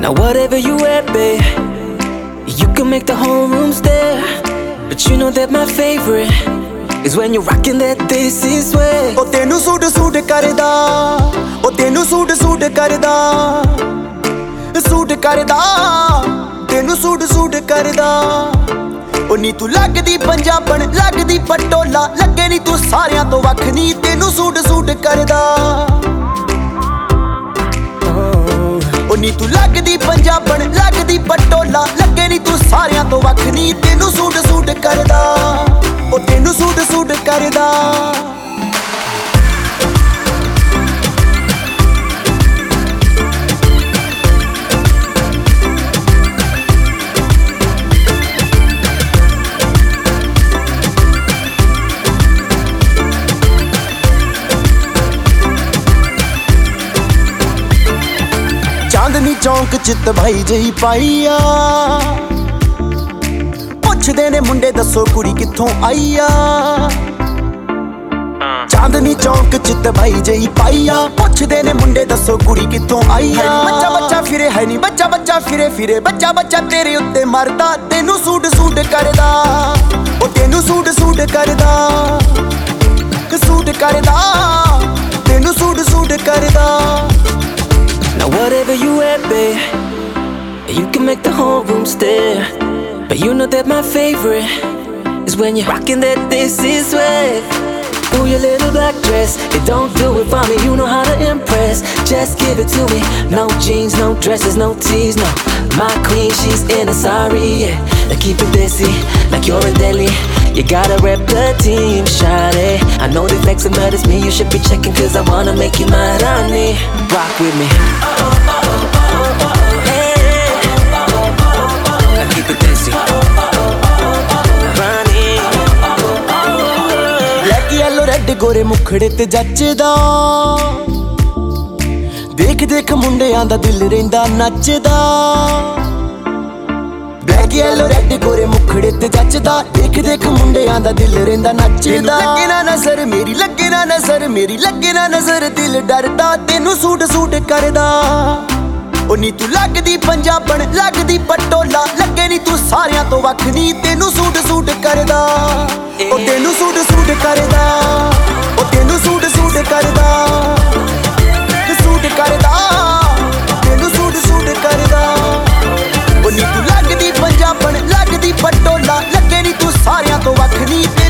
Now whatever you wear, babe, you can make the whole room stare. But you know that my favorite is when you're rocking that this is way. Oh tenu suit suit karda, oh tenu suit suit karda, suit karda, tenu suit suit karda. Oh ਨੀ ਤੂੰ ਲੱਗਦੀ ਪੰਜਾਬਣ ਲੱਗਦੀ ਪਟੋਲਾ ਲੱਗੇ ਨੀ ਤੂੰ ਸਾਰਿਆਂ ਤੋਂ ਵੱਖ ਨੀ ਤੈਨੂੰ ਸੂਟ ਸੂਟ ਕਰਦਾ ਉਹ ਨੀ ਤੂੰ ਲੱਗਦੀ ਪੰਜਾਬਣ ਲੱਗਦੀ ਪਟੋਲਾ ਲੱਗੇ ਨੀ ਤੂੰ ਸਾਰਿਆਂ ਤੋਂ ਵੱਖ ਨੀ ਤੈਨੂੰ ਸੂਟ ਸੂਟ ਕਰਦਾ ਉਹ ਤੈਨੂੰ ਸੂਟ ਸੂਟ ਕਰਦਾ ਚਾਂਦਨੀ ਚੌਂਕ ਚ ਤਬਾਈ ਜਹੀ ਪਾਈ ਆ ਪੁੱਛਦੇ ਨੇ ਮੁੰਡੇ ਦੱਸੋ ਕੁੜੀ ਕਿੱਥੋਂ ਆਈ ਆ ਚਾਂਦਨੀ ਚੌਂਕ ਚ ਤਬਾਈ ਜਹੀ ਪਾਈ ਆ ਪੁੱਛਦੇ ਨੇ ਮੁੰਡੇ ਦੱਸੋ ਕੁੜੀ ਕਿੱਥੋਂ ਆਈ ਆ ਬੱਚਾ ਬੱਚਾ ਫਿਰੇ ਹੈ ਨੀ ਬੱਚਾ ਬੱਚਾ ਫਿਰੇ ਫਿਰੇ ਬੱਚਾ ਬੱਚਾ ਤੇਰੇ ਉੱਤੇ ਮਰਦਾ ਤੈਨੂੰ ਸੂਟ ਸੂਟ ਕਰਦਾ ਉਹ ਤੈਨੂੰ ਸੂਟ ਸੂਟ ਕਰਦਾ ਸੂਟ ਕਰਦਾ ਤੈਨੂੰ ਸੂਟ ਸੂਟ ਕਰਦਾ Now whatever you wear, babe, you can make the whole room stare. But you know that my favorite is when you're rocking that this is way. Ooh, your little black dress, it don't do it for me, you know how to impress. Just give it to me, no jeans, no dresses, no tees, no. My queen, she's in a sari, yeah. Now keep it busy, like you're in Delhi. You gotta rep the team, shawty. I know they flexing, but it's me you should be checking, cause I wanna make you my Rani. Rock with me. Hey. Now keep it busy. Rani. Black yellow red ਗੋਰੇ ਮੁਖੜੇ ਤੇ ਜੱਚਦਾ ਦੇਖ ਦੇਖ ਮੁੰਡਿਆਂ ਦਾ ਦਿਲ ਰਹਿੰਦਾ ਨੱਚਦਾ black yellow red ਗੋਰੇ ਮੁਖੜੇ ਤੇ ਜੱਚਦਾ ਦੇਖ ਦੇਖ ਮੁੰਡਿਆਂ ਦਾ ਦਿਲ ਰਹਿੰਦਾ ਨੱਚਦਾ ਲੱਗੇ ਨਾ ਨਜ਼ਰ ਮੇਰੀ ਲੱਗੇ ਨਾ ਨਜ਼ਰ ਮੇਰੀ ਲੱਗੇ ਨਾ ਨਜ਼ਰ ਦਿਲ ਡਰਦਾ ਤੈਨੂੰ ਸੂਟ ਸੂਟ ਕਰਦਾ ਉਹ ਨੀ ਤੂੰ ਲੱਗਦੀ ਪੰਜਾਬਣ ਲੱਗਦੀ ਪਟੋਲਾ ਲੱਗੇ ਨੀ ਤੂੰ ਸਾਰਿਆਂ ਤੋਂ ਵੱਖ ਨੀ ਤੈਨੂੰ ਸੂਟ ਸੂਟ ਕਰਦਾ ਉਹ ਤੈਨੂੰ ਸੂਟ ਸੂਟ ਕਰਦਾ ਉਹ ਤੈਨੂੰ ਸੂਟ ਸੂਟ ਕਰਦਾ ਸੂਟ ਕਰਦਾ ਤੈਨੂੰ ਸੂਟ ਸੂਟ ਕਰਦਾ ਉਹ ਨੀ ਤੂੰ ਲੱਗਦੀ ਪੰਜਾਬਣ ਲੱਗਦੀ ਪਟੋਲਾ ਲੱਗੇ ਨੀ ਤੂੰ ਸਾਰਿਆਂ ਤੋਂ ਵੱਖ ਨੀ